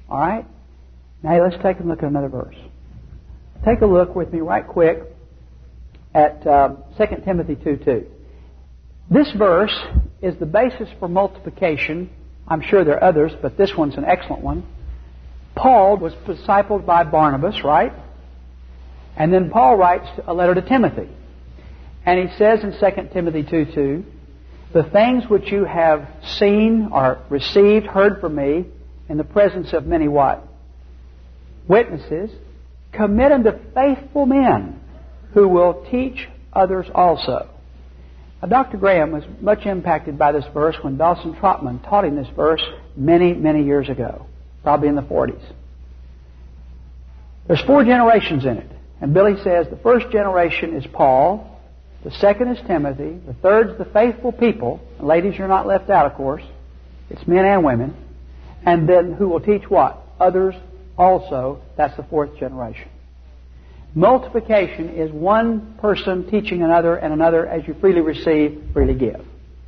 All right? Now let's take a look at another verse. Take a look with me right quick at 2 Timothy 2:2. This verse is the basis for multiplication. I'm sure there are others, but this one's an excellent one. Paul was discipled by Barnabas, right? And then Paul writes a letter to Timothy. And he says in 2 Timothy 2:2, the things which you have seen or received, heard from me, in the presence of many what? Witnesses, commit unto faithful men who will teach others also. Now, Dr. Graham was much impacted by this verse when Dawson Trotman taught him this verse many, many years ago, probably in the 40s. There's 4 generations in it. And Billy says the first generation is Paul, the second is Timothy, the third's the faithful people. And ladies, you're not left out, of course. It's men and women. And then who will teach what? Others also. That's the 4th generation. Multiplication is one person teaching another, and another, as you freely receive, freely give.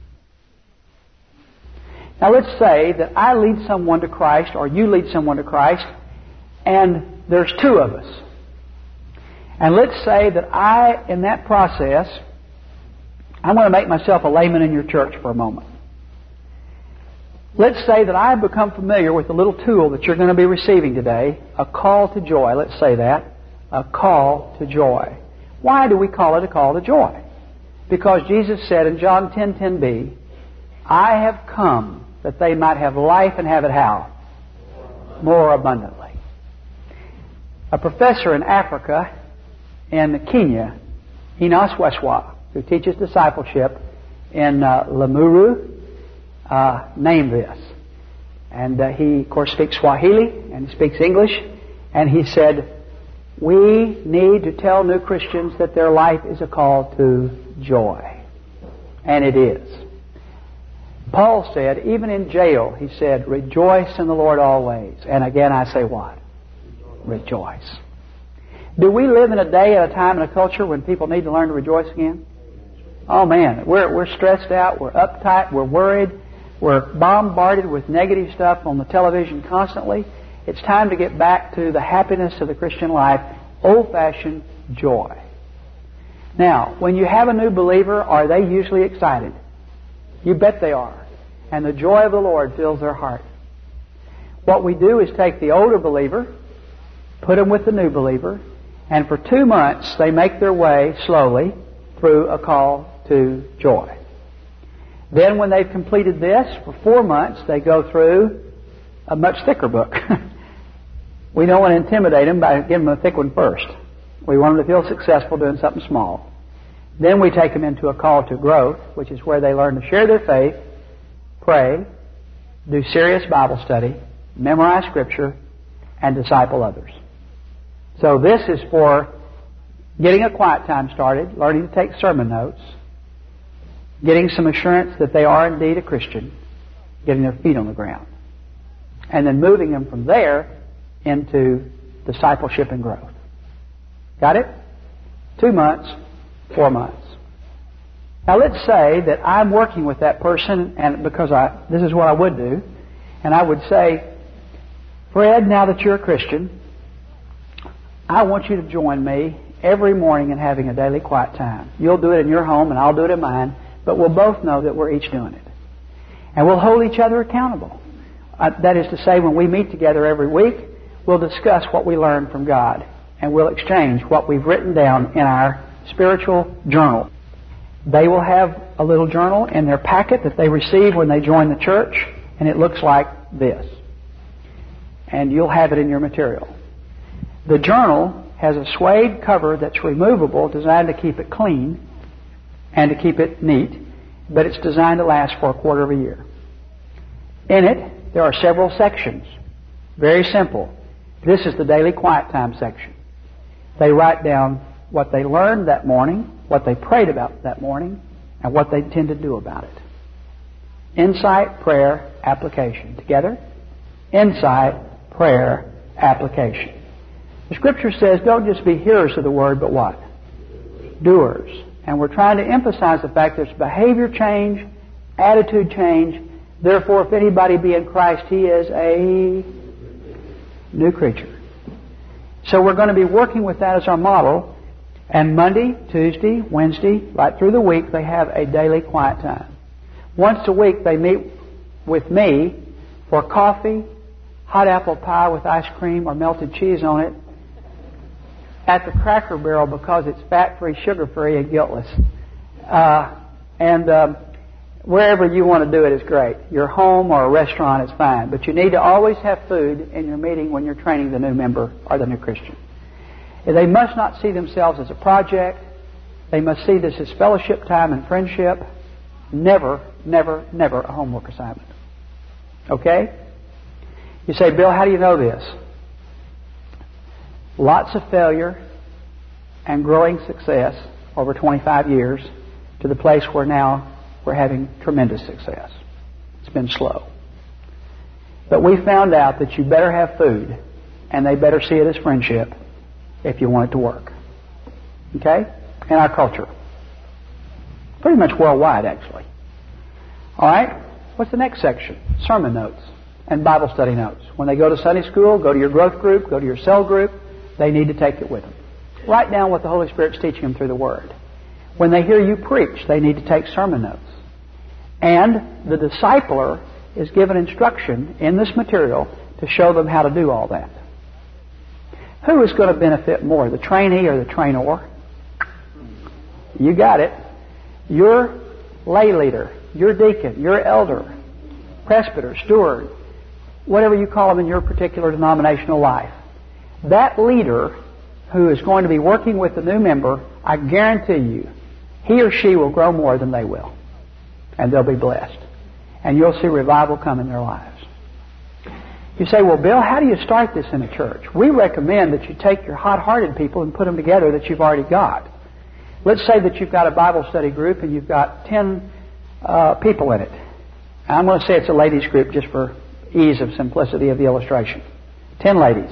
Now let's say that I lead someone to Christ, or you lead someone to Christ, and there's 2 of us. And let's say that I, in that process, I'm going to make myself a layman in your church for a moment. Let's say that I have become familiar with the little tool that you're going to be receiving today, a call to joy. Let's say that. A call to joy. Why do we call it a call to joy? Because Jesus said in John 10:10b, I have come that they might have life and have it how? More abundantly. A professor in Africa, in Kenya, Enos Weswa, who teaches discipleship in Limuru, named this. And he, of course, speaks Swahili and he speaks English. And he said, we need to tell new Christians that their life is a call to joy. And it is. Paul said, even in jail, he said, rejoice in the Lord always. And again I say what? Rejoice. Do we live in a day and a time and a culture when people need to learn to rejoice again? Oh man, we're stressed out, we're uptight, we're worried, we're bombarded with negative stuff on the television constantly. It's time to get back to the happiness of the Christian life, old-fashioned joy. Now, when you have a new believer, are they usually excited? You bet they are. And the joy of the Lord fills their heart. What we do is take the older believer, put them with the new believer, and for 2 months they make their way slowly through a call to joy. Then when they've completed this, for 4 months they go through a much thicker book. We don't want to intimidate them by giving them a thick one first. We want them to feel successful doing something small. Then we take them into a call to growth, which is where they learn to share their faith, pray, do serious Bible study, memorize Scripture, and disciple others. So this is for getting a quiet time started, learning to take sermon notes, getting some assurance that they are indeed a Christian, getting their feet on the ground, and then moving them from there into discipleship and growth. Got it? 2 months, 4 months. Now let's say that I'm working with that person, and because this is what I would do, and I would say, Fred, now that you're a Christian, I want you to join me every morning in having a daily quiet time. You'll do it in your home and I'll do it in mine, but we'll both know that we're each doing it. And we'll hold each other accountable. That is to say, when we meet together every week, we'll discuss what we learned from God, and we'll exchange what we've written down in our spiritual journal. They will have a little journal in their packet that they receive when they join the church, and it looks like this. And you'll have it in your material. The journal has a suede cover that's removable, designed to keep it clean and to keep it neat, but it's designed to last for a quarter of a year. In it, there are several sections. Very simple. This is the daily quiet time section. They write down what they learned that morning, what they prayed about that morning, and what they intend to do about it. Insight, prayer, application. Together? Insight, prayer, application. The Scripture says don't just be hearers of the Word, but what? Doers. And we're trying to emphasize the fact there's behavior change, attitude change. Therefore, if anybody be in Christ, he is a new creature. So we're going to be working with that as our model. And Monday, Tuesday, Wednesday, right through the week, they have a daily quiet time. Once a week, they meet with me for coffee, hot apple pie with ice cream or melted cheese on it, at the Cracker Barrel because it's fat-free, sugar-free, and guiltless. Wherever you want to do it is great. Your home or a restaurant is fine. But you need to always have food in your meeting when you're training the new member or the new Christian. They must not see themselves as a project. They must see this as fellowship time and friendship. Never, never, never a homework assignment. Okay? You say, Bill, how do you know this? Lots of failure and growing success over 25 years to the place where now we're having tremendous success. It's been slow. But we found out that you better have food and they better see it as friendship if you want it to work. Okay? In our culture. Pretty much worldwide, actually. All right? What's the next section? Sermon notes and Bible study notes. When they go to Sunday school, go to your growth group, go to your cell group, they need to take it with them. Write down what the Holy Spirit's teaching them through the Word. When they hear you preach, they need to take sermon notes. And the discipler is given instruction in this material to show them how to do all that. Who is going to benefit more, the trainee or the trainer? You got it. Your lay leader, your deacon, your elder, presbyter, steward, whatever you call them in your particular denominational life. That leader who is going to be working with the new member, I guarantee you, he or she will grow more than they will. And they'll be blessed. And you'll see revival come in their lives. You say, well, Bill, how do you start this in a church? We recommend that you take your hot-hearted people and put them together that you've already got. Let's say that you've got a Bible study group and you've got 10 people in it. I'm going to say it's a ladies group just for ease of simplicity of the illustration. 10 ladies.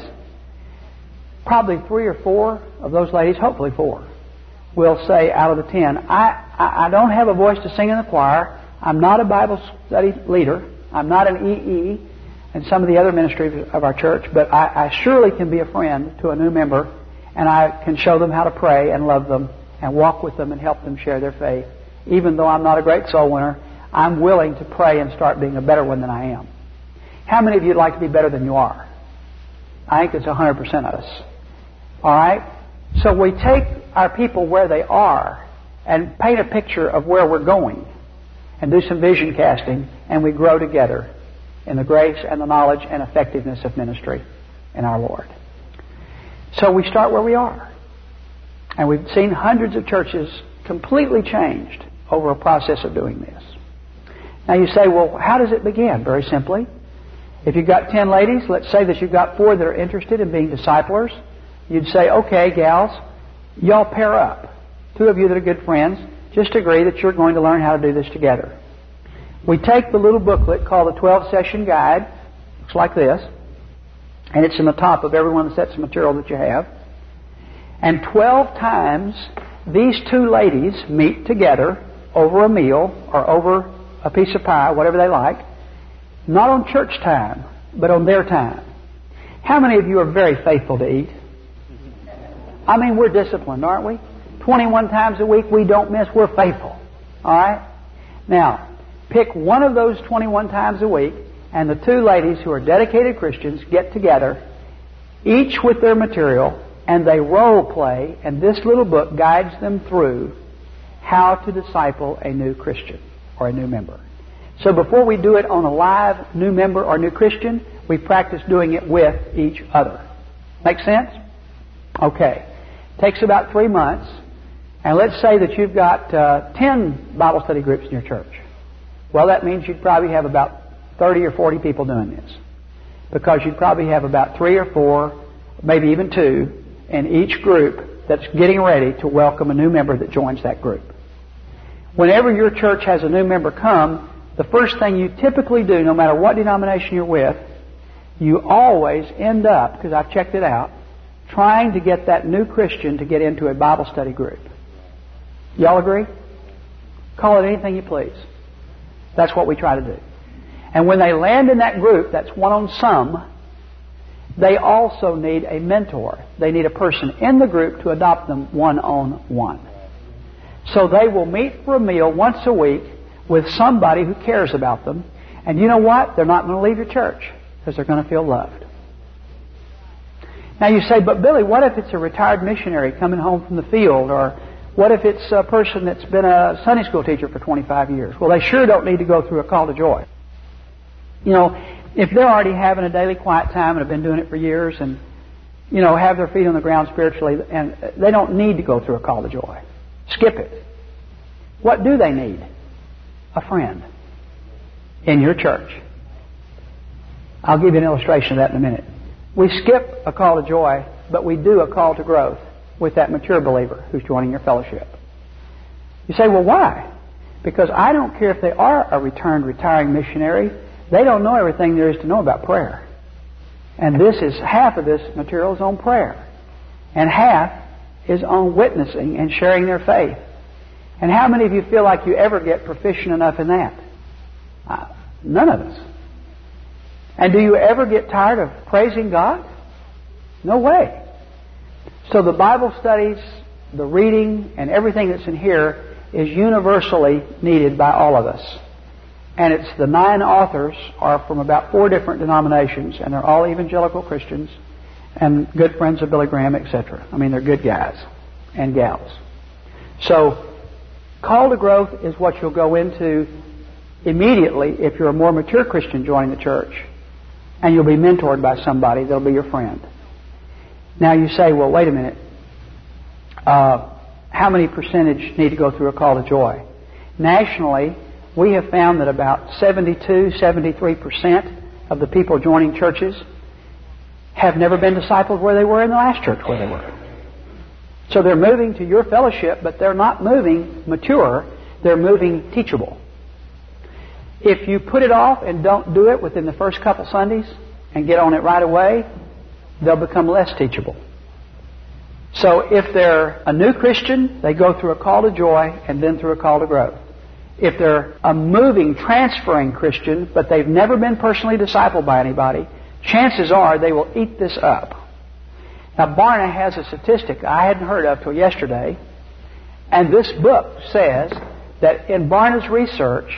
Probably 3 or 4 of those ladies, hopefully 4, will say out of the 10, I don't have a voice to sing in the choir. I'm not a Bible study leader. I'm not an EE and some of the other ministries of our church, but I surely can be a friend to a new member, and I can show them how to pray and love them and walk with them and help them share their faith. Even though I'm not a great soul winner, I'm willing to pray and start being a better one than I am. How many of you would like to be better than you are? I think it's 100% of us. All right? So we take our people where they are and paint a picture of where we're going and do some vision casting, and we grow together in the grace and the knowledge and effectiveness of ministry in our Lord. So we start where we are. And we've seen hundreds of churches completely changed over a process of doing this. Now you say, well, how does it begin? Very simply. If you've got 10 ladies, let's say that you've got 4 that are interested in being disciplers. You'd say, okay, gals, y'all pair up. 2 of you that are good friends, just agree that you're going to learn how to do this together. We take the little booklet called the 12-Session Guide. Looks like this. And it's in the top of every one of the sets of material that you have. And 12 times, these 2 ladies meet together over a meal or over a piece of pie, whatever they like, not on church time, but on their time. How many of you are very faithful to eat? I mean, we're disciplined, aren't we? 21 times a week, we don't miss. We're faithful. All right? Now, pick one of those 21 times a week, and the 2 ladies who are dedicated Christians get together, each with their material, and they role play, and this little book guides them through how to disciple a new Christian or a new member. So before we do it on a live new member or new Christian, we practice doing it with each other. Make sense? Okay. Takes about 3 months. And let's say that you've got 10 Bible study groups in your church. Well, that means you'd probably have about 30 or 40 people doing this. Because you'd probably have about 3 or 4, maybe even 2, in each group that's getting ready to welcome a new member that joins that group. Whenever your church has a new member come, the first thing you typically do, no matter what denomination you're with, you always end up, because I've checked it out, trying to get that new Christian to get into a Bible study group. Y'all agree? Call it anything you please. That's what we try to do. And when they land in that group, that's one on some, they also need a mentor. They need a person in the group to adopt them one-on-one. So they will meet for a meal once a week with somebody who cares about them. And you know what? They're not going to leave your church because they're going to feel loved. Now you say, but Billy, what if it's a retired missionary coming home from the field? Or what if it's a person that's been a Sunday school teacher for 25 years? Well, they sure don't need to go through a call to joy. You know, if they're already having a daily quiet time and have been doing it for years and, you know, have their feet on the ground spiritually, and they don't need to go through a call to joy. Skip it. What do they need? A friend in your church. I'll give you an illustration of that in a minute. We skip a call to joy, but we do a call to growth with that mature believer who's joining your fellowship. You say, well, why? Because I don't care if they are a retiring missionary. They don't know everything there is to know about prayer. And half of this material is on prayer. And half is on witnessing and sharing their faith. And how many of you feel like you ever get proficient enough in that? None of us. And do you ever get tired of praising God? No way. So the Bible studies, the reading, and everything that's in here is universally needed by all of us. And it's the 9 authors are from about 4 different denominations, and they're all evangelical Christians and good friends of Billy Graham, etc. I mean, they're good guys and gals. So, call to growth is what you'll go into immediately if you're a more mature Christian joining the church, and you'll be mentored by somebody that'll be your friend. Now you say, well, wait a minute. How many percentage need to go through a call to joy? Nationally, we have found that about 73% of the people joining churches have never been discipled where they were in the last church where they were. So they're moving to your fellowship, but they're not moving mature. They're moving teachable. If you put it off and don't do it within the first couple Sundays and get on it right away, they'll become less teachable. So if they're a new Christian, they go through a call to joy and then through a call to growth. If they're a moving, transferring Christian, but they've never been personally discipled by anybody, chances are they will eat this up. Now, Barna has a statistic I hadn't heard of till yesterday, and this book says that in Barna's research,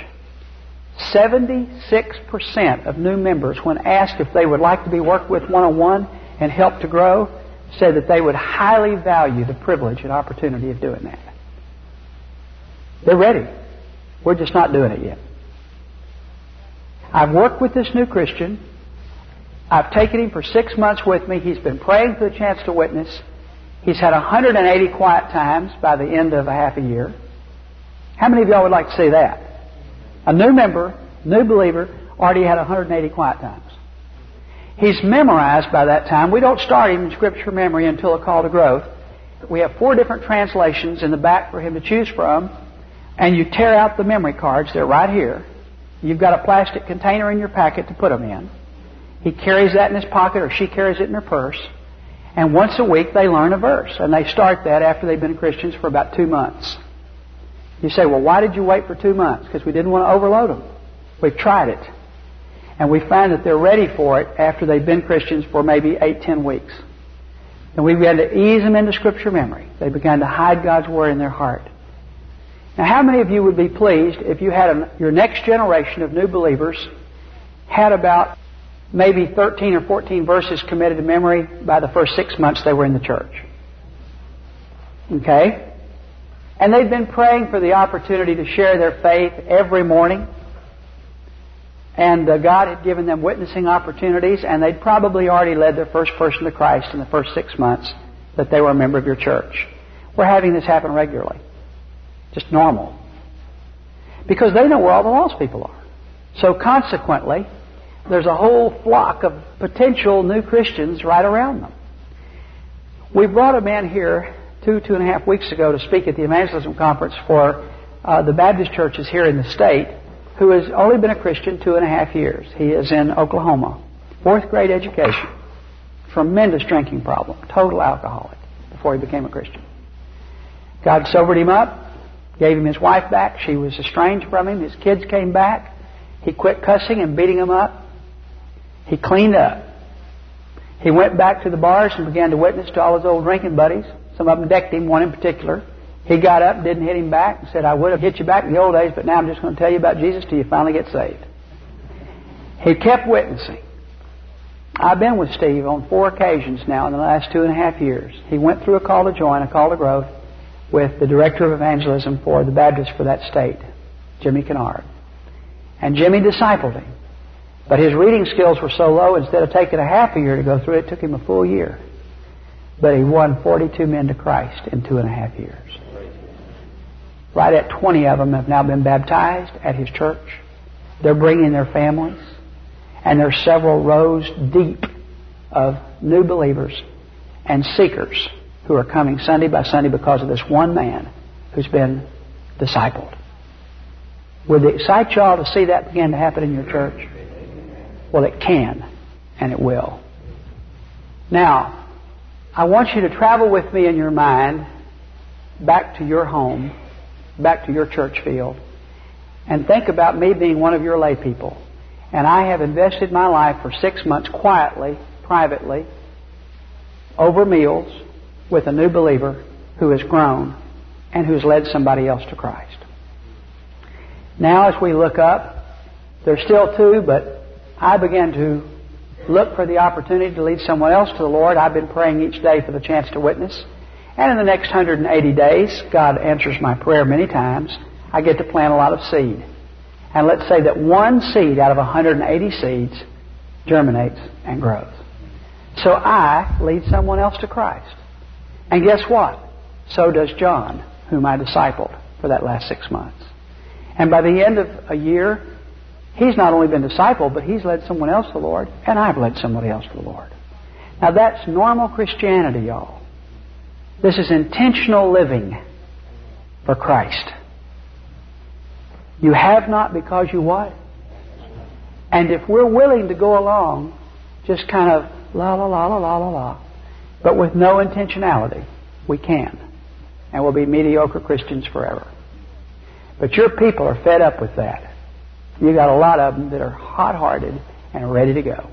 76% of new members, when asked if they would like to be worked with one-on-one and helped to grow, said that they would highly value the privilege and opportunity of doing that. They're ready. We're just not doing it yet. I've worked with this new Christian. I've taken him for 6 months with me. He's been praying for the chance to witness. He's had 180 quiet times by the end of a half a year. How many of y'all would like to see that? A new member, new believer, already had 180 quiet times. He's memorized by that time. We don't start him in Scripture memory until a call to growth. We have 4 different translations in the back for him to choose from. And you tear out the memory cards. They're right here. You've got a plastic container in your packet to put them in. He carries that in his pocket, or she carries it in her purse. And once a week they learn a verse. And they start that after they've been Christians for about 2 months. You say, well, why did you wait for 2 months? Because we didn't want to overload them. We've tried it. And we find that they're ready for it after they've been Christians for maybe 8-10 weeks. And we began to ease them into Scripture memory. They began to hide God's Word in their heart. Now, how many of you would be pleased if you had your next generation of new believers had about maybe 13 or 14 verses committed to memory by the first 6 months they were in the church? Okay? And they'd been praying for the opportunity to share their faith every morning. And God had given them witnessing opportunities, and they'd probably already led their first person to Christ in the first 6 months that they were a member of your church. We're having this happen regularly. Just normal. Because they know where all the lost people are. So consequently, there's a whole flock of potential new Christians right around them. We brought a man here 2.5 weeks ago to speak at the evangelism conference for the Baptist churches here in the state, who has only been a Christian 2.5 years. He is in Oklahoma. 4th grade education. Tremendous drinking problem. Total alcoholic before he became a Christian. God sobered him up. Gave him his wife back. She was estranged from him. His kids came back. He quit cussing and beating them up. He cleaned up. He went back to the bars and began to witness to all his old drinking buddies. Some of them decked him, one in particular. He got up, didn't hit him back, and said, I would have hit you back in the old days, but now I'm just going to tell you about Jesus till you finally get saved. He kept witnessing. I've been with Steve on 4 occasions now in the last 2.5 years. He went through a call to join, a call to growth, with the Director of Evangelism for the Baptists for that state, Jimmy Kennard. And Jimmy discipled him. But his reading skills were so low, instead of taking a half a year to go through it, took him a full year. But he won 42 men to Christ in 2.5 years. Right at 20 of them have now been baptized at his church. They're bringing their families. And there's several rows deep of new believers and seekers who are coming Sunday by Sunday because of this one man who's been discipled. Would it excite y'all to see that begin to happen in your church? Well, it can, and it will. Now, I want you to travel with me in your mind back to your home, back to your church field, and think about me being one of your lay people. And I have invested my life for 6 months quietly, privately, over meals with a new believer who has grown and who has led somebody else to Christ. Now as we look up, there's still 2, but I began to look for the opportunity to lead someone else to the Lord. I've been praying each day for the chance to witness. And in the next 180 days, God answers my prayer many times. I get to plant a lot of seed. And let's say that 1 seed out of 180 seeds germinates and grows. So I lead someone else to Christ. And guess what? So does John, whom I discipled for that last 6 months. And by the end of a year, he's not only been discipled, but he's led someone else to the Lord, and I've led somebody else to the Lord. Now that's normal Christianity, y'all. This is intentional living for Christ. You have not because you what? And if we're willing to go along, just kind of la la la la la la la, but with no intentionality, we can. And we'll be mediocre Christians forever. But your people are fed up with that. You got a lot of them that are hot-hearted and ready to go.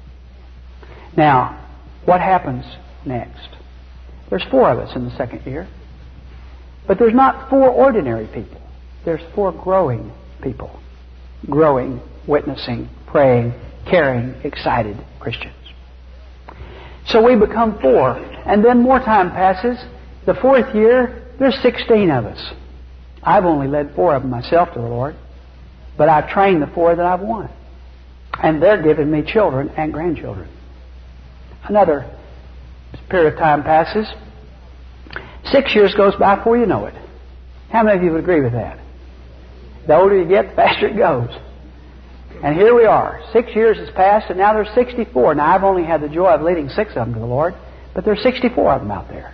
Now, what happens next? There's 4 of us in the second year. But there's not 4 ordinary people. There's 4 growing people. Growing, witnessing, praying, caring, excited Christians. So we become 4. And then more time passes. The 4th year, there's 16 of us. I've only led 4 of them myself to the Lord. But I've trained the 4 that I've won. And they're giving me children and grandchildren. Another period of time passes. 6 years goes by before you know it. How many of you would agree with that? The older you get, the faster it goes. And here we are. 6 years has passed, and now there's 64. Now, I've only had the joy of leading 6 of them to the Lord, but there's 64 of them out there.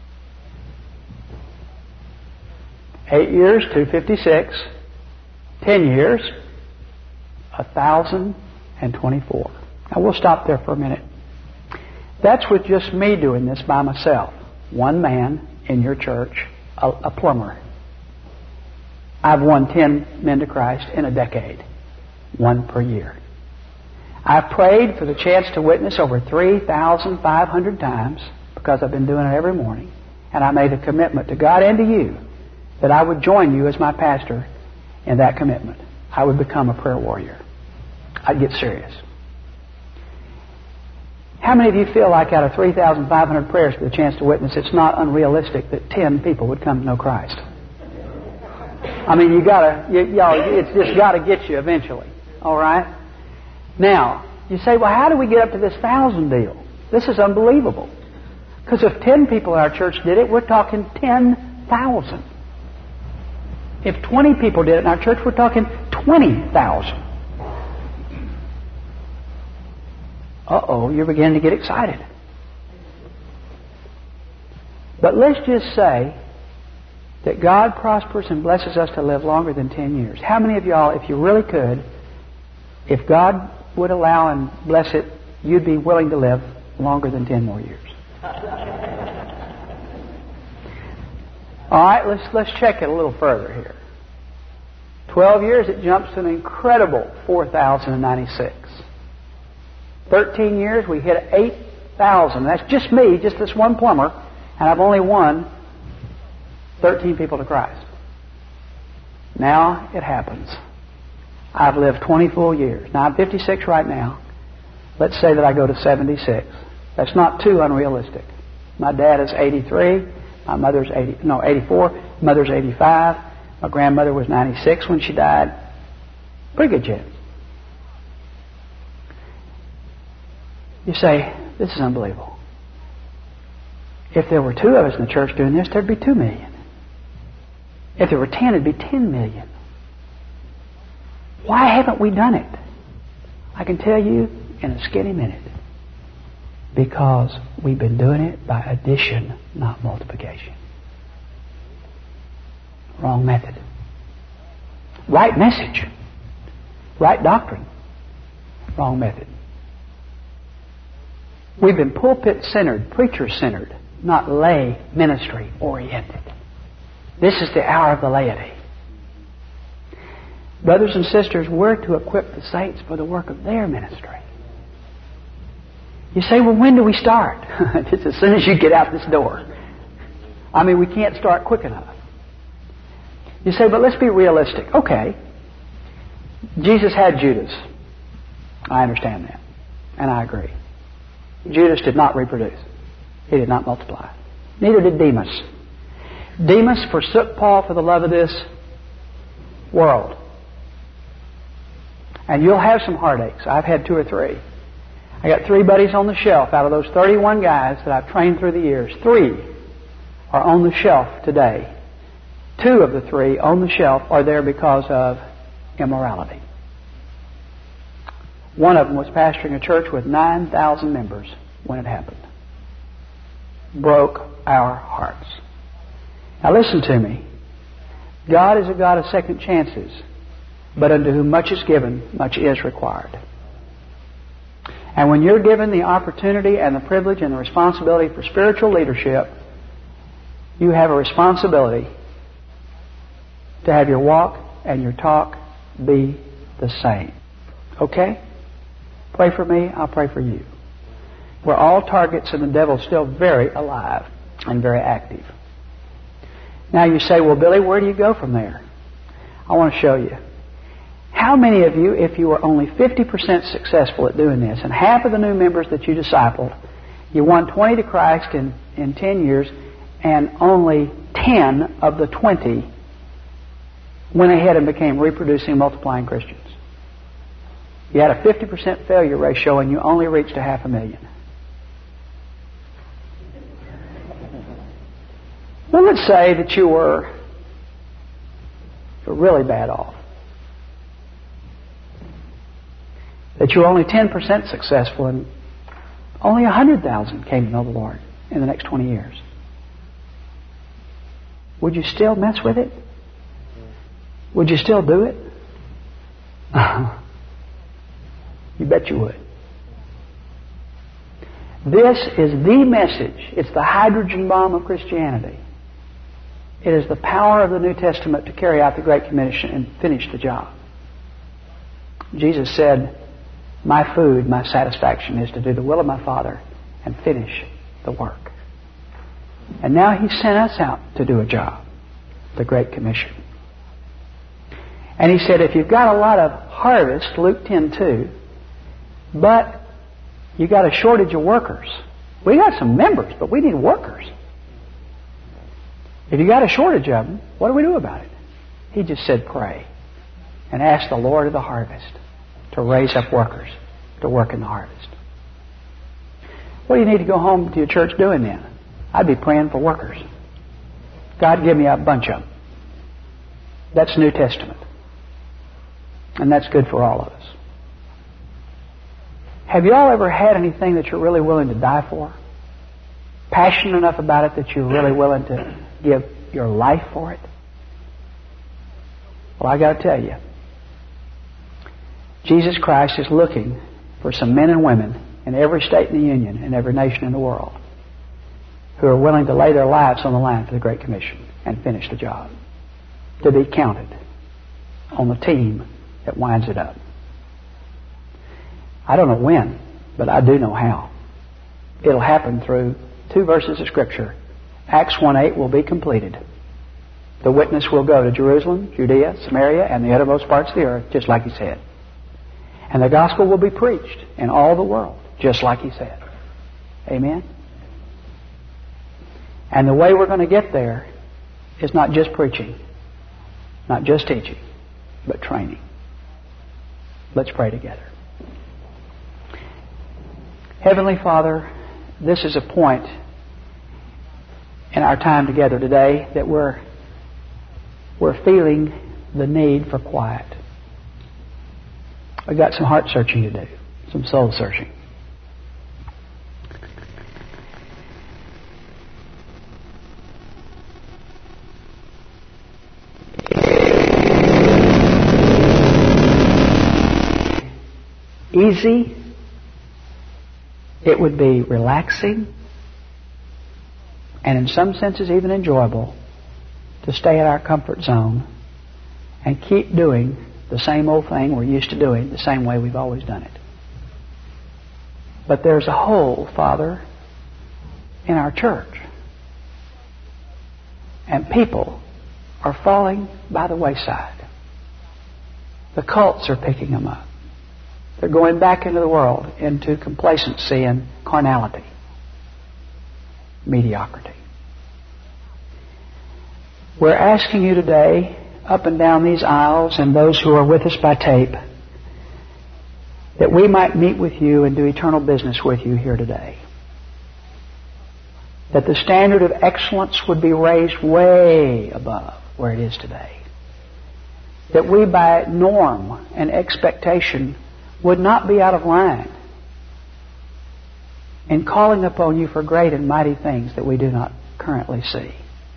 8 years, 256. 10 years, 1,024. Now, we'll stop there for a minute. That's with just me doing this by myself. One man in your church, a plumber. I've won 10 men to Christ in a decade. 1 per year. I've prayed for the chance to witness over 3,500 times because I've been doing it every morning. And I made a commitment to God and to you that I would join you as my pastor in that commitment. I would become a prayer warrior. I'd get serious. How many of you feel like out of 3,500 prayers for the chance to witness, it's not unrealistic that 10 people would come to know Christ? I mean, it's just got to get you eventually. All right? Now, you say, well, how do we get up to this 1,000 deal? This is unbelievable. Because if 10 people in our church did it, we're talking 10,000. If 20 people did it in our church, we're talking 20,000. Uh-oh, you're beginning to get excited. But let's just say that God prospers and blesses us to live longer than 10 years. How many of y'all, if you really could, if God would allow and bless it, you'd be willing to live longer than 10 more years? All right, let's check it a little further here. 12 years, it jumps to an incredible 4,096. 13 years, we hit 1,000. That's just me, just this one plumber, and I've only won 13 people to Christ. Now it happens. I've lived 20 full years. Now I'm 56 right now. Let's say that I go to 76. That's not too unrealistic. My dad is 83. My mother's 84. Mother's 85. My grandmother was 96 when she died. Pretty good chance. You say, this is unbelievable. If there were 2 of us in the church doing this, there'd be 2 million. If there were 10, it'd be 10 million. Why haven't we done it? I can tell you in a skinny minute. Because we've been doing it by addition, not multiplication. Wrong method. Right message. Right doctrine. Wrong method. We've been pulpit-centered, preacher-centered, not lay ministry-oriented. This is the hour of the laity. Brothers and sisters, we're to equip the saints for the work of their ministry. You say, well, when do we start? Just as soon as you get out this door. I mean, we can't start quick enough. You say, but let's be realistic. Okay. Jesus had Judas. I understand that. And I agree. Judas did not reproduce. He did not multiply. Neither did Demas. Demas forsook Paul for the love of this world. And you'll have some heartaches. I've had 2 or 3. I got 3 buddies on the shelf out of those 31 guys that I've trained through the years. 3 are on the shelf today. 2 of the 3 on the shelf are there because of immorality. One of them was pastoring a church with 9,000 members when it happened. Broke our hearts. Now listen to me. God is a God of second chances, but unto whom much is given, much is required. And when you're given the opportunity and the privilege and the responsibility for spiritual leadership, you have a responsibility to have your walk and your talk be the same. Okay? Pray for me, I'll pray for you. We're all targets and the devil's still very alive and very active. Now you say, well, Billy, where do you go from there? I want to show you. How many of you, if you were only 50% successful at doing this, and half of the new members that you discipled, you won 20 to Christ in 10 years, and only 10 of the 20 went ahead and became reproducing, multiplying Christians? You had a 50% failure ratio and you only reached 500,000. Well, let's say that you were really bad off. That you were only 10% successful and only 100,000 came to know the Lord in the next 20 years. Would you still mess with it? Would you still do it? You bet you would. This is the message. It's the hydrogen bomb of Christianity. It is the power of the New Testament to carry out the Great Commission and finish the job. Jesus said, my food, my satisfaction is to do the will of my Father and finish the work. And now He sent us out to do a job, the Great Commission. And He said, if you've got a lot of harvest, Luke 10:2, but you got a shortage of workers. We got some members, but we need workers. If you got a shortage of them, what do we do about it? He just said pray and ask the Lord of the harvest to raise up workers to work in the harvest. What do you need to go home to your church doing then? I'd be praying for workers. God, give me a bunch of them. That's New Testament. And that's good for all of us. Have you all ever had anything that you're really willing to die for? Passionate enough about it that you're really willing to give your life for it? Well, I got to tell you, Jesus Christ is looking for some men and women in every state in the Union and every nation in the world who are willing to lay their lives on the line for the Great Commission and finish the job, to be counted on the team that winds it up. I don't know when, but I do know how. It'll happen through 2 verses of Scripture. Acts 1:8 will be completed. The witness will go to Jerusalem, Judea, Samaria, and the uttermost parts of the earth, just like He said. And the gospel will be preached in all the world, just like He said. Amen? And the way we're going to get there is not just preaching, not just teaching, but training. Let's pray together. Heavenly Father, this is a point in our time together today that we're feeling the need for quiet. We've got some heart searching to do, some soul searching. Easy. It would be relaxing, and in some senses even enjoyable, to stay in our comfort zone and keep doing the same old thing we're used to doing, the same way we've always done it. But there's a hole, Father, in our church. And people are falling by the wayside. The cults are picking them up. They're going back into the world, into complacency and carnality, mediocrity. We're asking you today, up and down these aisles, and those who are with us by tape, that we might meet with you and do eternal business with you here today. That the standard of excellence would be raised way above where it is today. That we, by norm and expectation, would not be out of line in calling upon you for great and mighty things that we do not currently see.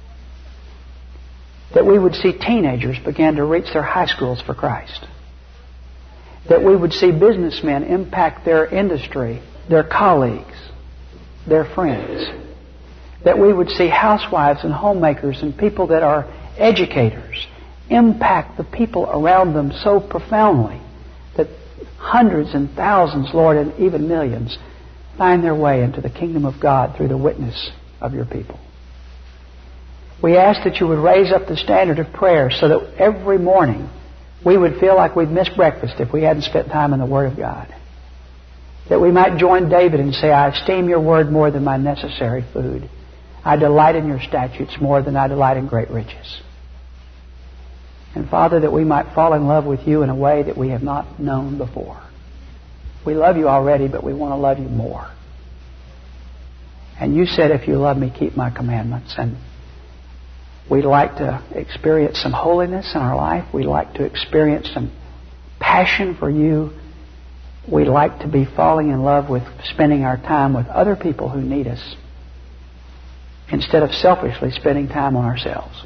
That we would see teenagers begin to reach their high schools for Christ. That we would see businessmen impact their industry, their colleagues, their friends. That we would see housewives and homemakers and people that are educators impact the people around them so profoundly that hundreds and thousands, Lord, and even millions find their way into the kingdom of God through the witness of your people. We ask that you would raise up the standard of prayer so that every morning we would feel like we'd missed breakfast if we hadn't spent time in the Word of God. That we might join David and say, I esteem your Word more than my necessary food. I delight in your statutes more than I delight in great riches. And Father, that we might fall in love with you in a way that we have not known before. We love you already, but we want to love you more. And you said, if you love me, keep my commandments. And we'd like to experience some holiness in our life. We'd like to experience some passion for you. We'd like to be falling in love with spending our time with other people who need us instead of selfishly spending time on ourselves.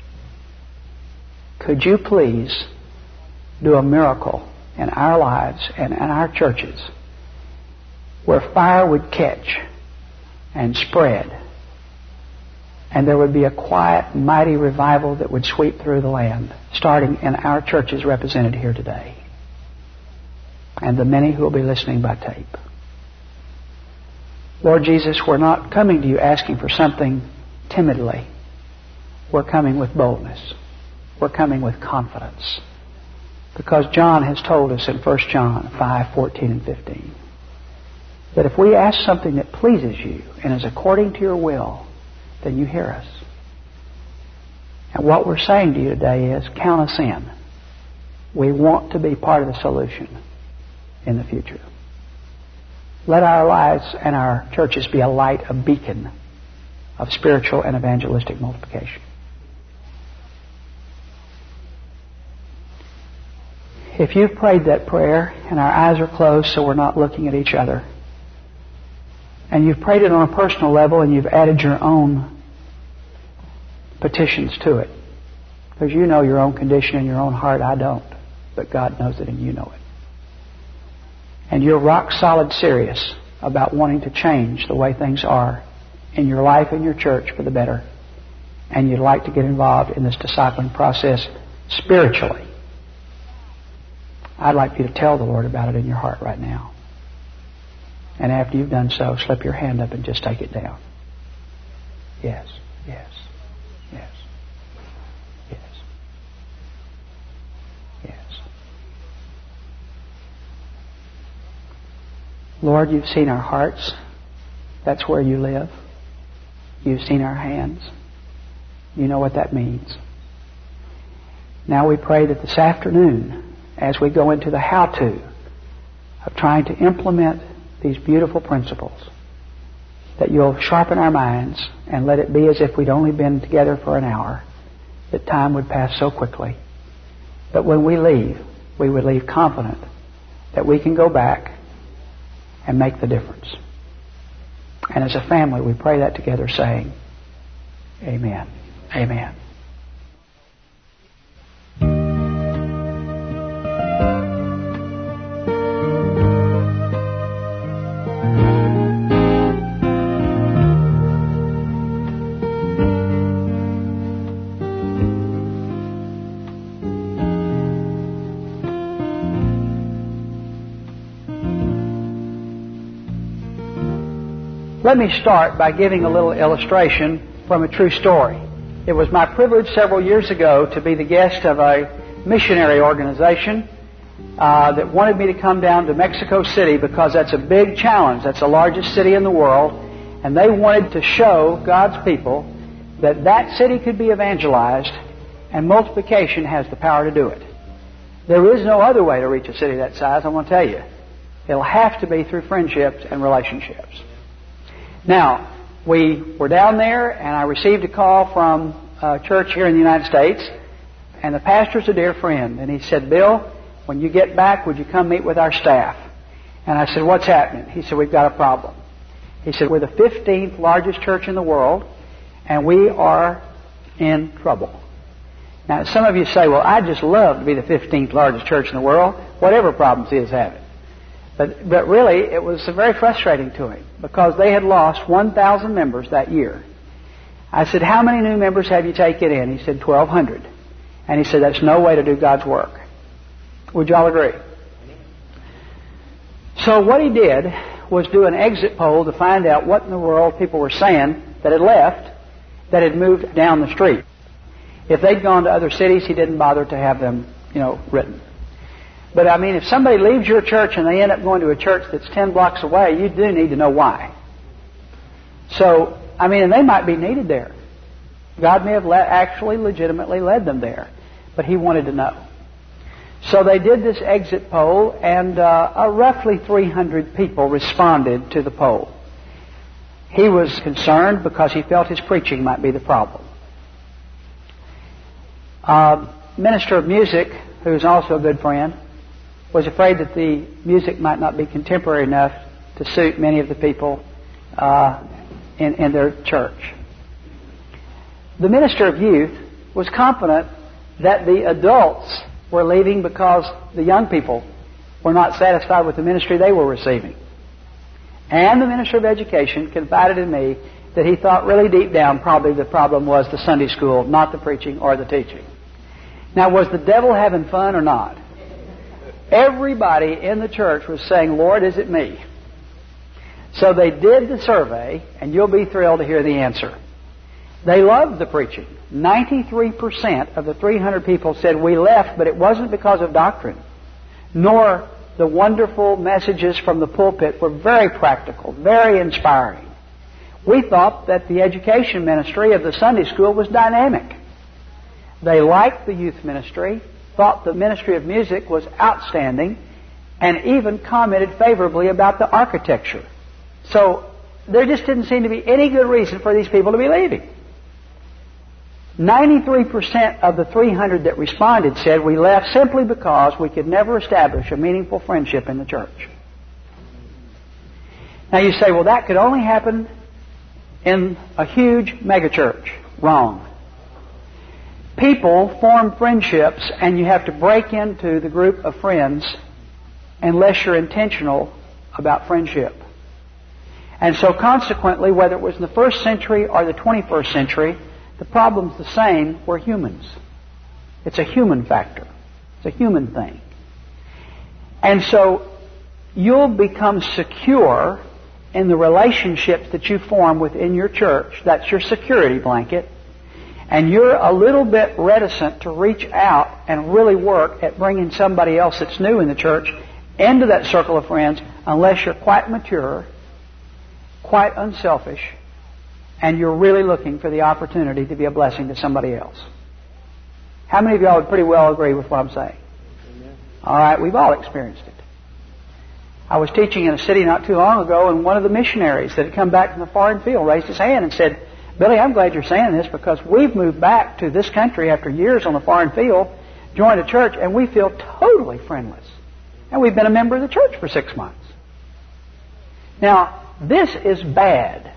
Could you please do a miracle in our lives and in our churches where fire would catch and spread, and there would be a quiet, mighty revival that would sweep through the land, starting in our churches represented here today, and the many who will be listening by tape. Lord Jesus, we're not coming to you asking for something timidly. We're coming with boldness. We're coming with confidence. Because John has told us in 1 John 5:14 and 15 that if we ask something that pleases you and is according to your will, then you hear us. And what we're saying to you today is, count us in. We want to be part of the solution in the future. Let our lives and our churches be a light, a beacon of spiritual and evangelistic multiplication. If you've prayed that prayer and our eyes are closed so we're not looking at each other, and you've prayed it on a personal level and you've added your own petitions to it, because you know your own condition in your own heart, I don't, but God knows it and you know it. And you're rock solid serious about wanting to change the way things are in your life and your church for the better, and you'd like to get involved in this discipling process spiritually, I'd like you to tell the Lord about it in your heart right now. And after you've done so, slip your hand up and just take it down. Yes, yes, yes, yes, yes. Lord, you've seen our hearts. That's where you live. You've seen our hands. You know what that means. Now we pray that this afternoon, as we go into the how-to of trying to implement these beautiful principles, that you'll sharpen our minds and let it be as if we'd only been together for an hour, that time would pass so quickly. But when we leave, we would leave confident that we can go back and make the difference. And as a family, we pray that together saying, Amen. Amen. Let me start by giving a little illustration from a true story. It was my privilege several years ago to be the guest of a missionary organization that wanted me to come down to Mexico City because that's a big challenge. That's the largest city in the world. And they wanted to show God's people that that city could be evangelized and multiplication has the power to do it. There is no other way to reach a city that size, I want to tell you. It'll have to be through friendships and relationships. Now, we were down there, and I received a call from a church here in the United States, and the pastor's a dear friend, and he said, Bill, when you get back, would you come meet with our staff? And I said, what's happening? He said, we've got a problem. He said, we're the 15th largest church in the world, and we are in trouble. Now, some of you say, well, I'd just love to be the 15th largest church in the world, whatever problems he is having. But really, it was very frustrating to him because they had lost 1,000 members that year. I said, how many new members have you taken in? He said, 1,200. And he said, that's no way to do God's work. Would you all agree? So what he did was do an exit poll to find out what in the world people were saying that had left, that had moved down the street. If they'd gone to other cities, he didn't bother to have them, written. But I mean, if somebody leaves your church and they end up going to a church that's 10 blocks away, you do need to know why. So, I mean, and they might be needed there. God may have actually legitimately led them there, but He wanted to know. So they did this exit poll, and roughly 300 people responded to the poll. He was concerned because he felt his preaching might be the problem. Minister of music, who's also a good friend, was afraid that the music might not be contemporary enough to suit many of the people in their church. The minister of youth was confident that the adults were leaving because the young people were not satisfied with the ministry they were receiving. And the minister of education confided in me that he thought really deep down probably the problem was the Sunday school, not the preaching or the teaching. Now, was the devil having fun or not? Everybody in the church was saying, Lord, is it me? So they did the survey, and you'll be thrilled to hear the answer. They loved the preaching. 93% of the 300 people said we left, but it wasn't because of doctrine, nor the wonderful messages from the pulpit were very practical, very inspiring. We thought that the education ministry of the Sunday school was dynamic. They liked the youth ministry, thought the ministry of music was outstanding, and even commented favorably about the architecture. So there just didn't seem to be any good reason for these people to be leaving. 93% of the 300 that responded said we left simply because we could never establish a meaningful friendship in the church. Now you say, well, that could only happen in a huge megachurch. Wrong. People form friendships, and you have to break into the group of friends unless you're intentional about friendship. And so consequently, whether it was in the first century or the 21st century, the problem's the same. We're humans. It's a human factor. It's a human thing. And so you'll become secure in the relationships that you form within your church. That's your security blanket. And you're a little bit reticent to reach out and really work at bringing somebody else that's new in the church into that circle of friends unless you're quite mature, quite unselfish, and you're really looking for the opportunity to be a blessing to somebody else. How many of y'all would pretty well agree with what I'm saying? Amen. All right, we've all experienced it. I was teaching in a city not too long ago, and one of the missionaries that had come back from the foreign field raised his hand and said, "Billy, I'm glad you're saying this because we've moved back to this country after years on the foreign field, joined a church, and we feel totally friendless. And we've been a member of the church for 6 months." Now, this is bad.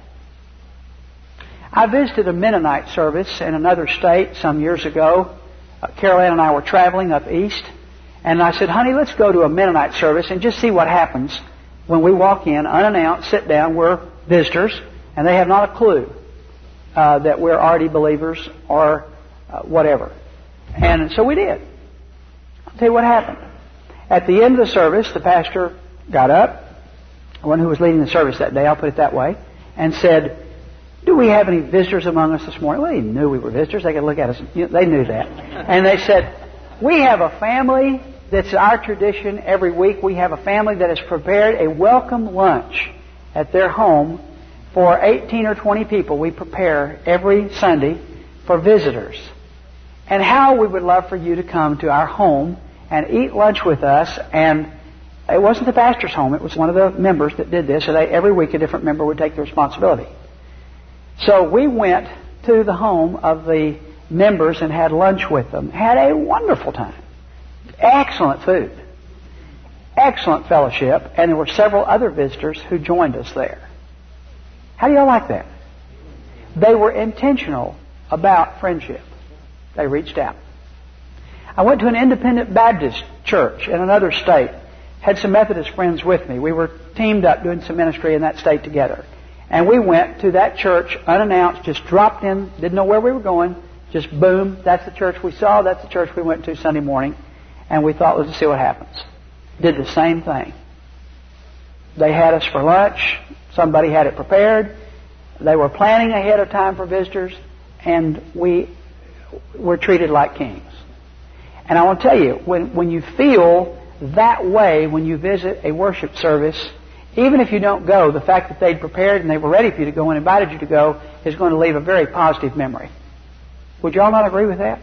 I visited a Mennonite service in another state some years ago. Carol Ann and I were traveling up east, and I said, "Honey, let's go to a Mennonite service and just see what happens when we walk in, unannounced, sit down, we're visitors, and they have not a clue that we're already believers or whatever." And so we did. I'll tell you what happened. At the end of the service, the pastor got up, the one who was leading the service that day, I'll put it that way, and said, "Do we have any visitors among us this morning?" Well, they knew we were visitors. They could look at us. They knew that. And they said, "We have a family that's our tradition every week. We have a family that has prepared a welcome lunch at their home for 18 or 20 people. We prepare every Sunday for visitors. And how we would love for you to come to our home and eat lunch with us." And it wasn't the pastor's home. It was one of the members that did this. So every week a different member would take the responsibility. So we went to the home of the members and had lunch with them. Had a wonderful time. Excellent food. Excellent fellowship. And there were several other visitors who joined us there. How do y'all like that? They were intentional about friendship. They reached out. I went to an independent Baptist church in another state. Had some Methodist friends with me. We were teamed up doing some ministry in that state together. And we went to that church unannounced, just dropped in, didn't know where we were going, just boom, that's the church we saw, that's the church we went to Sunday morning. And we thought, let's see what happens. Did the same thing. They had us for lunch. Somebody had it prepared. They were planning ahead of time for visitors. And we were treated like kings. And I want to tell you, when you feel that way when you visit a worship service, even if you don't go, the fact that they'd prepared and they were ready for you to go and invited you to go is going to leave a very positive memory. Would you all not agree with that?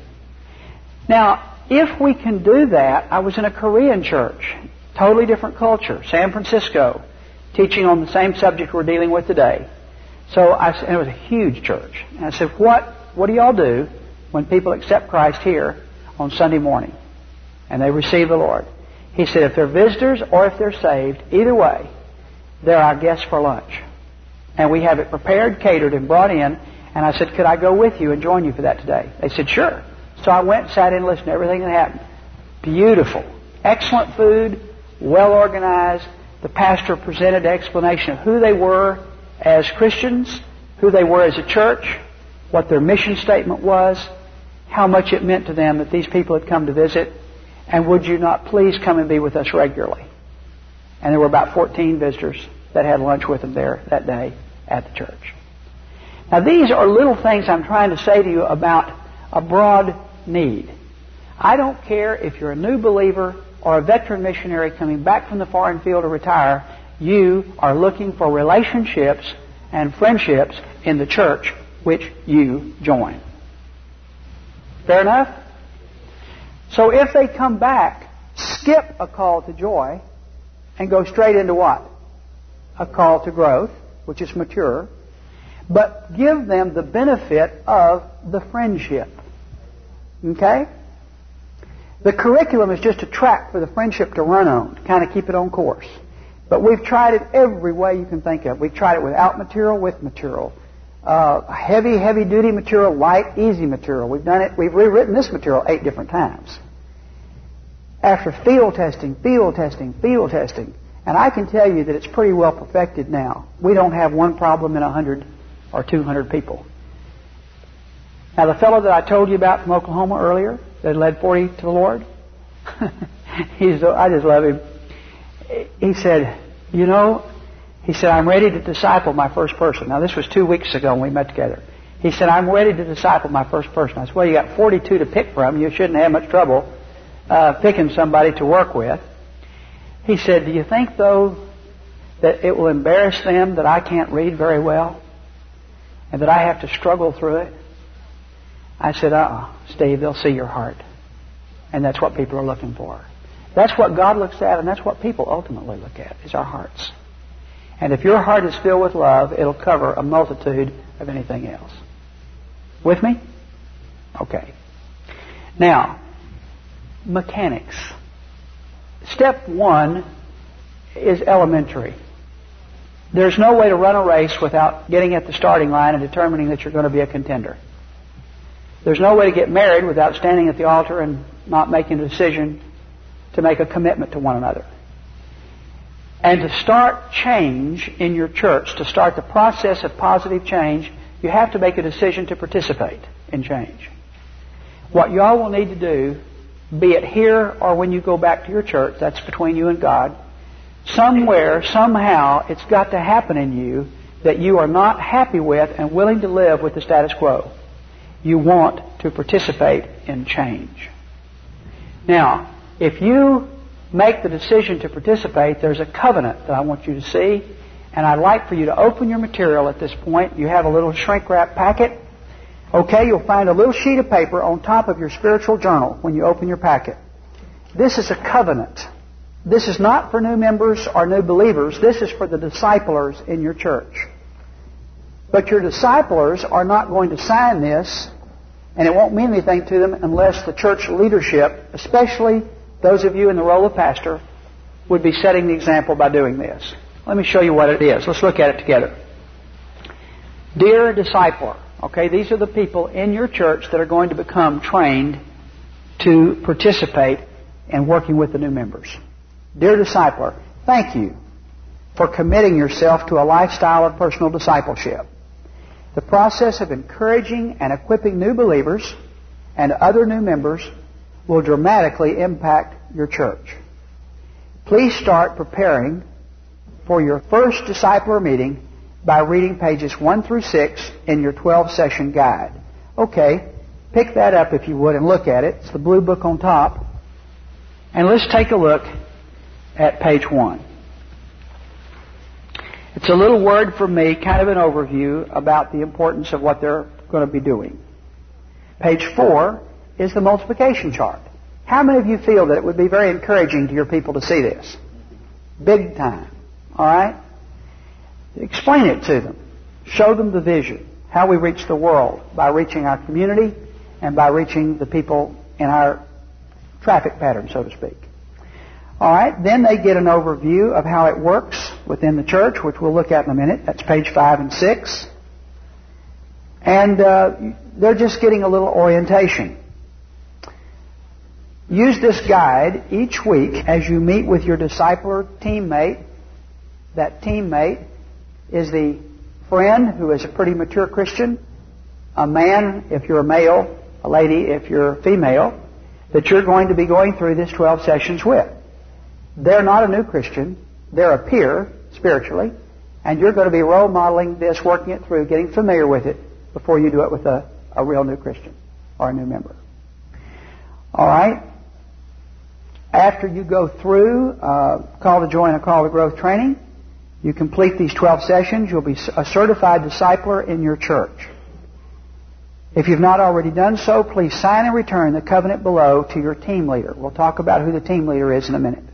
Now, if we can do that, I was in a Korean church, totally different culture, San Francisco, teaching on the same subject we're dealing with today. So and it was a huge church. And I said, what do y'all do when people accept Christ here on Sunday morning and they receive the Lord? He said, if they're visitors or if they're saved, either way, they're our guests for lunch. And we have it prepared, catered, and brought in. And I said, could I go with you and join you for that today? They said, sure. So I went and sat in and listened to everything that happened. Beautiful. Excellent food, well organized. The pastor presented an explanation of who they were as Christians, who they were as a church, what their mission statement was, how much it meant to them that these people had come to visit, and would you not please come and be with us regularly? And there were about 14 visitors that had lunch with them there that day at the church. Now these are little things I'm trying to say to you about a broad need. I don't care if you're a new believer or a veteran missionary coming back from the foreign field to retire, you are looking for relationships and friendships in the church which you join. Fair enough? So if they come back, skip a call to joy and go straight into what? A call to growth, which is mature, but give them the benefit of the friendship. Okay? The curriculum is just a track for the friendship to run on, to kind of keep it on course. But we've tried it every way you can think of. We've tried it without material, with material. Heavy duty material, light, easy material. We've done it. We've rewritten this material 8 different times. After field testing, and I can tell you that it's pretty well perfected now. We don't have one problem in 100 or 200 people. Now the fellow that I told you about from Oklahoma earlier, that led 40 to the Lord, I just love him. He said, He said, I'm ready to disciple my first person. Now, this was 2 weeks ago when we met together. He said, I'm ready to disciple my first person. I said, well, you got 42 to pick from. You shouldn't have much trouble picking somebody to work with. He said, do you think, though, that it will embarrass them that I can't read very well and that I have to struggle through it? I said, Steve, they'll see your heart. And that's what people are looking for. That's what God looks at, and that's what people ultimately look at, is our hearts. And if your heart is filled with love, it'll cover a multitude of anything else. With me? Okay. Now, mechanics. Step 1 is elementary. There's no way to run a race without getting at the starting line and determining that you're going to be a contender. There's no way to get married without standing at the altar and not making a decision to make a commitment to one another. And to start change in your church, to start the process of positive change, you have to make a decision to participate in change. What y'all will need to do, be it here or when you go back to your church, that's between you and God, somewhere, somehow, it's got to happen in you that you are not happy with and willing to live with the status quo. You want to participate in change. Now, if you make the decision to participate, there's a covenant that I want you to see, and I'd like for you to open your material at this point. You have a little shrink wrap packet. Okay, you'll find a little sheet of paper on top of your spiritual journal when you open your packet. This is a covenant. This is not for new members or new believers. This is for the disciplers in your church. But your disciplers are not going to sign this, and it won't mean anything to them unless the church leadership, especially those of you in the role of pastor, would be setting the example by doing this. Let me show you what it is. Let's look at it together. Dear discipler, okay, these are the people in your church that are going to become trained to participate in working with the new members. Dear discipler, thank you for committing yourself to a lifestyle of personal discipleship. The process of encouraging and equipping new believers and other new members will dramatically impact your church. Please start preparing for your first discipler meeting by reading pages 1 through 6 in your 12-session guide. Okay, pick that up if you would and look at it. It's the blue book on top. And let's take a look at page 1. It's a little word from me, kind of an overview about the importance of what they're going to be doing. Page 4 is the multiplication chart. How many of you feel that it would be very encouraging to your people to see this? Big time. All right? Explain it to them. Show them the vision. How we reach the world by reaching our community and by reaching the people in our traffic pattern, so to speak. All right, then they get an overview of how it works within the church, which we'll look at in a minute. That's page 5 and 6. And they're just getting a little orientation. Use this guide each week as you meet with your discipler teammate. That teammate is the friend who is a pretty mature Christian, a man if you're a male, a lady if you're a female, that you're going to be going through this 12 sessions with. They're not a new Christian. They're a peer, spiritually. And you're going to be role modeling this, working it through, getting familiar with it before you do it with a real new Christian or a new member. All right? After you go through Call to Joy and a Call to Growth training, you complete these 12 sessions, you'll be a certified discipler in your church. If you've not already done so, please sign and return the covenant below to your team leader. We'll talk about who the team leader is in a minute.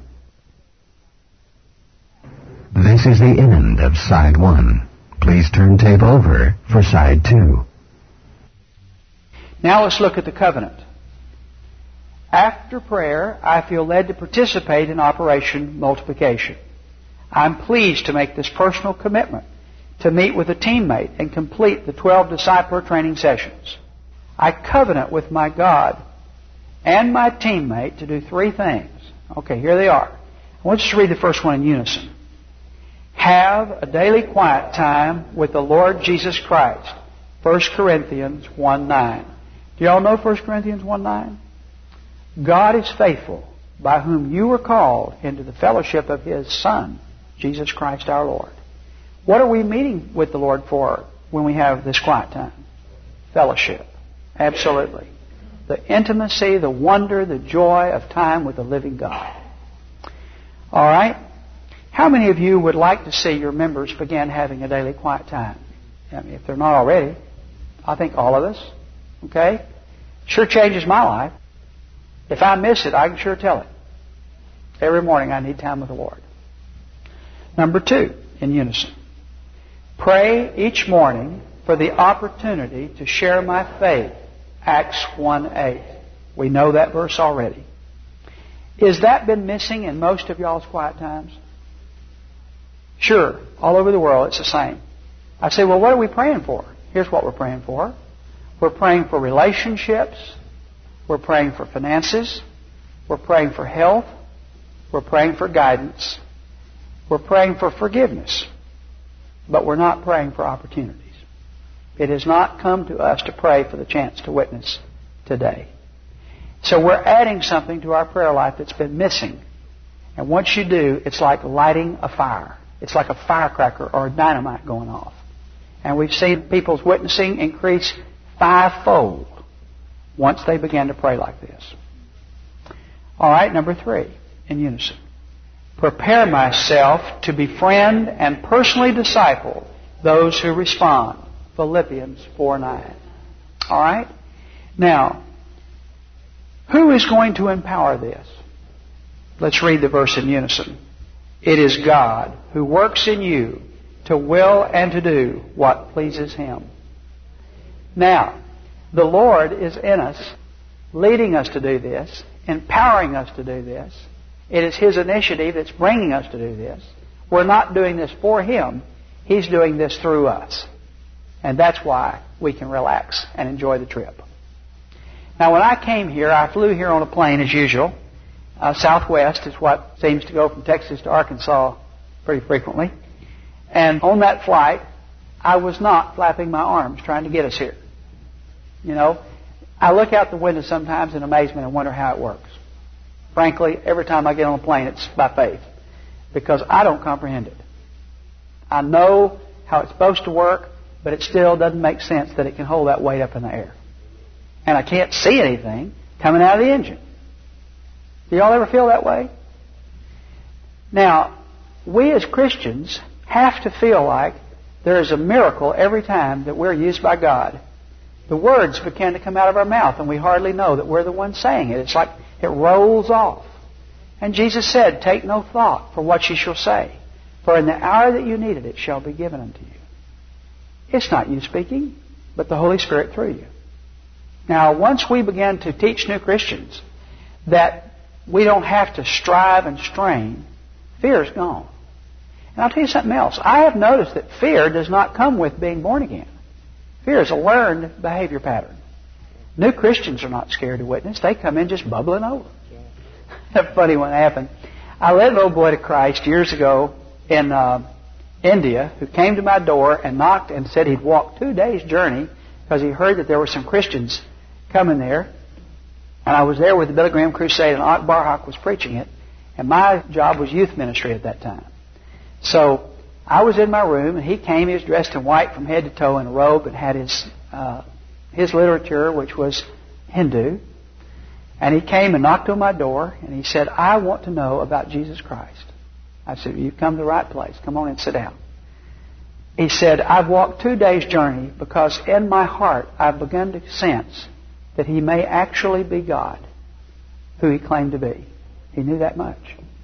This is the end of side 1. Please turn tape over for side 2. Now let's look at the covenant. After prayer, I feel led to participate in Operation Multiplication. I'm pleased to make this personal commitment to meet with a teammate and complete the 12 discipler training sessions. I covenant with my God and my teammate to do 3 things. Okay, here they are. I want you to read the first one in unison. Have a daily quiet time with the Lord Jesus Christ. 1 Corinthians 1:9. Do you all know 1 Corinthians 1:9? God is faithful, by whom you were called into the fellowship of His Son, Jesus Christ our Lord. What are we meeting with the Lord for when we have this quiet time? Fellowship. Absolutely. The intimacy, the wonder, the joy of time with the living God. All right? How many of you would like to see your members begin having a daily quiet time? I mean, if they're not already, I think all of us. Okay? Sure changes my life. If I miss it, I can sure tell it. Every morning I need time with the Lord. Number 2, in unison. Pray each morning for the opportunity to share my faith. Acts 1:8. We know that verse already. Has that been missing in most of y'all's quiet times? Sure. All over the world it's the same. I say, well, what are we praying for? Here's what we're praying for. We're praying for relationships. We're praying for finances. We're praying for health. We're praying for guidance. We're praying for forgiveness. But we're not praying for opportunities. It has not come to us to pray for the chance to witness today. So we're adding something to our prayer life that's been missing. And once you do, it's like lighting a fire. It's like a firecracker or a dynamite going off. And we've seen people's witnessing increase 5-fold once they begin to pray like this. All right, number 3, in unison. Prepare myself to befriend and personally disciple those who respond. Philippians 4:9. All right? Now, who is going to empower this? Let's read the verse in unison. It is God who works in you to will and to do what pleases Him. Now, the Lord is in us, leading us to do this, empowering us to do this. It is His initiative that's bringing us to do this. We're not doing this for Him. He's doing this through us. And that's why we can relax and enjoy the trip. Now, when I came here, I flew here on a plane as usual. Southwest is what seems to go from Texas to Arkansas pretty frequently. And on that flight, I was not flapping my arms trying to get us here. You know, I look out the window sometimes in amazement and wonder how it works. Frankly, every time I get on a plane, it's by faith. Because I don't comprehend it. I know how it's supposed to work, but it still doesn't make sense that it can hold that weight up in the air. And I can't see anything coming out of the engine. Do y'all ever feel that way? Now, we as Christians have to feel like there is a miracle every time that we're used by God. The words begin to come out of our mouth and we hardly know that we're the ones saying it. It's like it rolls off. And Jesus said, take no thought for what you shall say, for in the hour that you need it, it shall be given unto you. It's not you speaking, but the Holy Spirit through you. Now, once we begin to teach new Christians that we don't have to strive and strain, fear is gone. And I'll tell you something else. I have noticed that fear does not come with being born again. Fear is a learned behavior pattern. New Christians are not scared to witness. They come in just bubbling over. A funny one happened. I led an old boy to Christ years ago in India who came to my door and knocked and said he'd walked 2 days' journey because he heard that there were some Christians coming there. And I was there with the Billy Graham Crusade and Art Barhock was preaching it. And my job was youth ministry at that time. So I was in my room and he came. He was dressed in white from head to toe in a robe and had his literature, which was Hindu. And he came and knocked on my door and he said, I want to know about Jesus Christ. I said, you've come to the right place. Come on and sit down. He said, I've walked 2 days' journey because in my heart I've begun to sense that He may actually be God, who He claimed to be. He knew that much.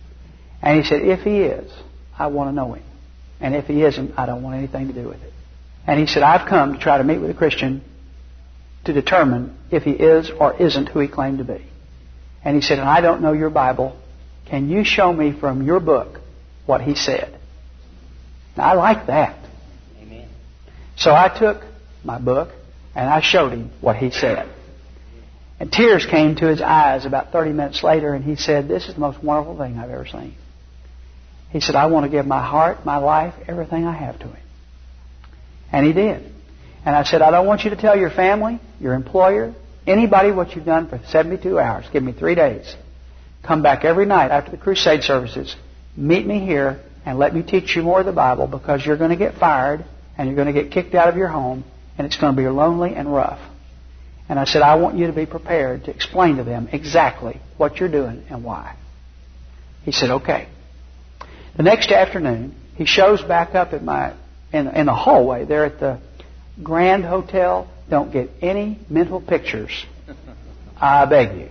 And he said, if He is, I want to know Him. And if He isn't, I don't want anything to do with it. And he said, I've come to try to meet with a Christian to determine if he is or isn't who he claimed to be. And he said, and I don't know your Bible. Can you show me from your book what he said? Now, I like that. Amen. So I took my book and I showed him what he said. And tears came to his eyes about 30 minutes later, and he said, this is the most wonderful thing I've ever seen. He said, I want to give my heart, my life, everything I have to Him. And he did. And I said, I don't want you to tell your family, your employer, anybody what you've done for 72 hours. Give me 3 days. Come back every night after the crusade services. Meet me here and let me teach you more of the Bible, because you're going to get fired and you're going to get kicked out of your home, and it's going to be lonely and rough. And I said, I want you to be prepared to explain to them exactly what you're doing and why. He said, okay. The next afternoon, he shows back up at in the hallway there at the Grand Hotel. Don't get any mental pictures, I beg you.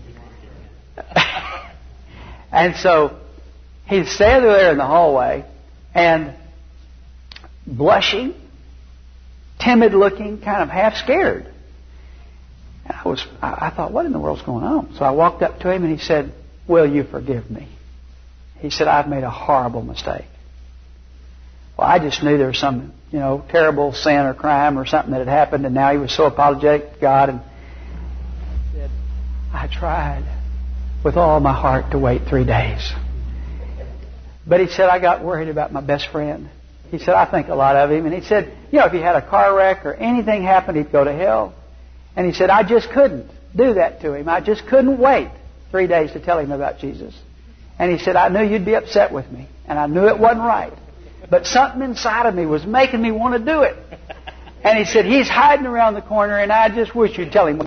And so he's standing there in the hallway and blushing, timid looking, kind of half scared. And I thought, what in the world's going on? So I walked up to him and he said, will you forgive me? He said, I've made a horrible mistake. Well, I just knew there was some, terrible sin or crime or something that had happened, and now he was so apologetic to God, and said, I tried with all my heart to wait 3 days. But he said, I got worried about my best friend. He said, I think a lot of him. And he said, if he had a car wreck or anything happened, he'd go to hell. And he said, I just couldn't do that to him. I just couldn't wait 3 days to tell him about Jesus. And he said, I knew you'd be upset with me, and I knew it wasn't right. But something inside of me was making me want to do it. And he said, he's hiding around the corner, and I just wish you'd tell him.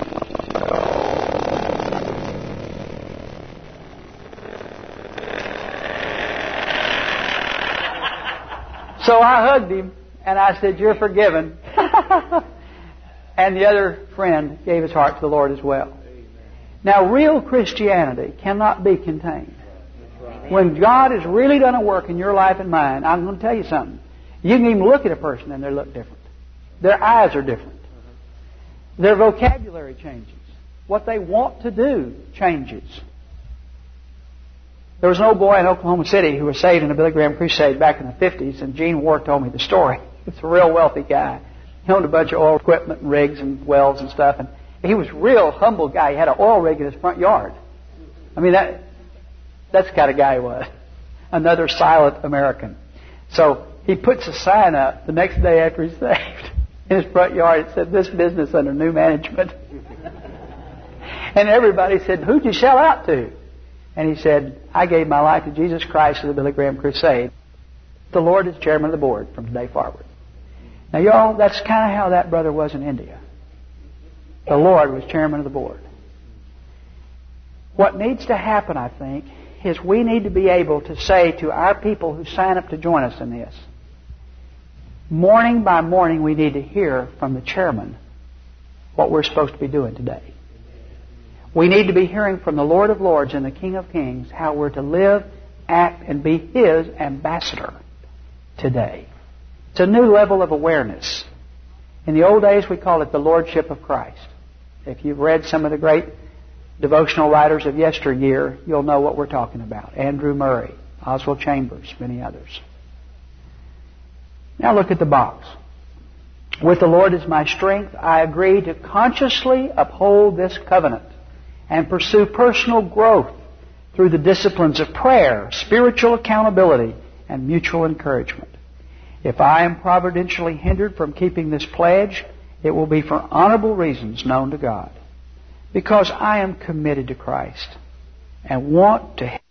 So I hugged him, and I said, you're forgiven. And the other friend gave his heart to the Lord as well. Now, real Christianity cannot be contained. When God has really done a work in your life and mine, I'm going to tell you something. You can even look at a person and they look different. Their eyes are different. Their vocabulary changes. What they want to do changes. There was an old boy in Oklahoma City who was saved in a Billy Graham crusade back in the 50s, and Gene Ward told me the story. He was a real wealthy guy. He owned a bunch of oil equipment and rigs and wells and stuff, and he was a real humble guy. He had an oil rig in his front yard. I mean, that's the kind of guy he was. Another silent American. So he puts a sign up the next day after he's saved in his front yard. It said, this business under new management. And everybody said, who'd you sell out to? And he said, I gave my life to Jesus Christ at the Billy Graham crusade. The Lord is chairman of the board from today forward. Now, y'all, that's kind of how that brother was in India. The Lord was chairman of the board. What needs to happen, I think, is we need to be able to say to our people who sign up to join us in this, morning by morning we need to hear from the chairman what we're supposed to be doing today. We need to be hearing from the Lord of Lords and the King of Kings how we're to live, act, and be His ambassador today. It's a new level of awareness. In the old days we called it the Lordship of Christ. If you've read some of the great devotional writers of yesteryear, you'll know what we're talking about. Andrew Murray, Oswald Chambers, many others. Now look at the box. With the Lord as my strength, I agree to consciously uphold this covenant and pursue personal growth through the disciplines of prayer, spiritual accountability, and mutual encouragement. If I am providentially hindered from keeping this pledge, it will be for honorable reasons known to God, because I am committed to Christ and want to